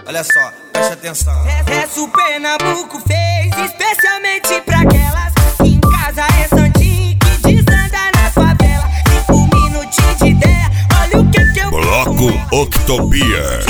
Olha só, preste atenção. Essa o Pernambuco fez especialmente pra aquelas que em casa é santinho que desanda na favela. 5 minutinhos de ideia, olha o que eu Bloco Octobeer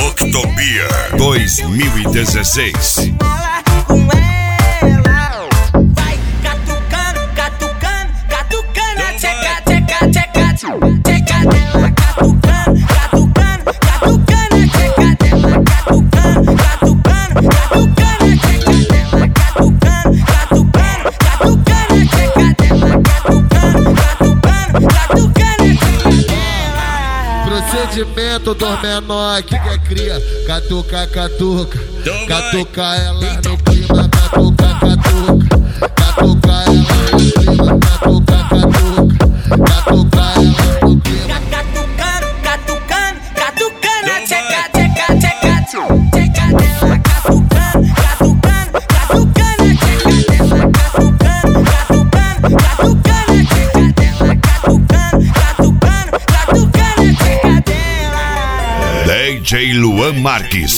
2016. com ela, vai catucando, catucando, catucando, tcheca, tcheca, tcheca, tcheca dela, catucando, catucando, catucando, tcheca dela, catucando, catucando, catucando, tcheca dela, catucando, catucando, catucando, tcheca dela, catucando, catucando, catucando, tcheca dela. Procedimento dos menores que quer cria. Catuca, catuca, catuca ela no clima, catuca, catuca, catuca ela no clima, catuca, catuca, catuca ela no clima. Catucando, catucando, catucando, tcheca, tcheca, tcheca, tcheca dela, catucando, catucando, catucando, tcheca dela, catucando, catucando, catucando, tcheca dela, catucando, catucando, catucando, tcheca dela. DJ Luan Marques.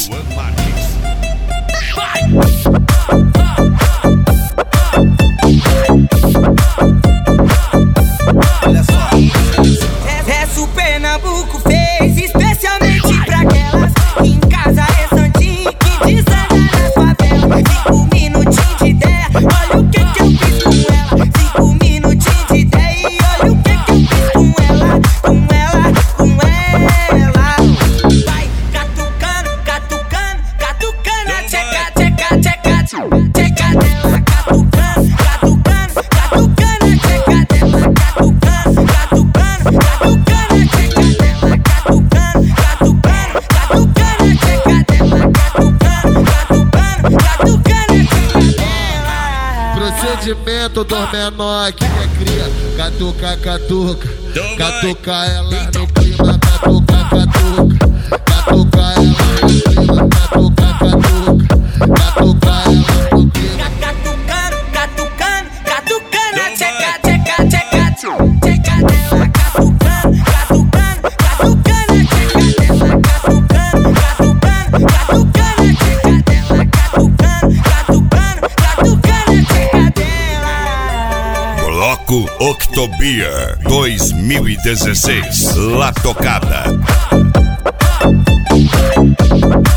Olha só. Essa o Pernambuco fez especialmente pra aquelas que em casa é santinho que desanda na favela. 5 minutinhos de ideia, olha o que eu fiz com ela. 5 minutinhos de ideia e olha o que eu fiz com ela, com ela, com ela. Vai catucando, catucando, catucando, tcheca, tcheca, tcheca, tcheca dela, catucando, catucando, catucando, tcheca dela, catucando, catucando, catucando, tcheca dela, catucando, catucando, catucando, tcheca dela, catucando, catucando, catucando, tcheca dela. Procedimento dos menores que quer cria. Catuca, catuca, catuca ela no clima, catuca, catuca, catuca ela no clima, catuca, catuca, catuca ela no clima. Catucando, catucando, catucando, tcheca, tcheca, tcheca, tcheca dela, catucando, catucando, catucando, tcheca dela, catucando, catucando, catucando, tcheca dela, catucando, catucando, catucando, tcheca dela. Bloco Octobeer 2016. La Tocada.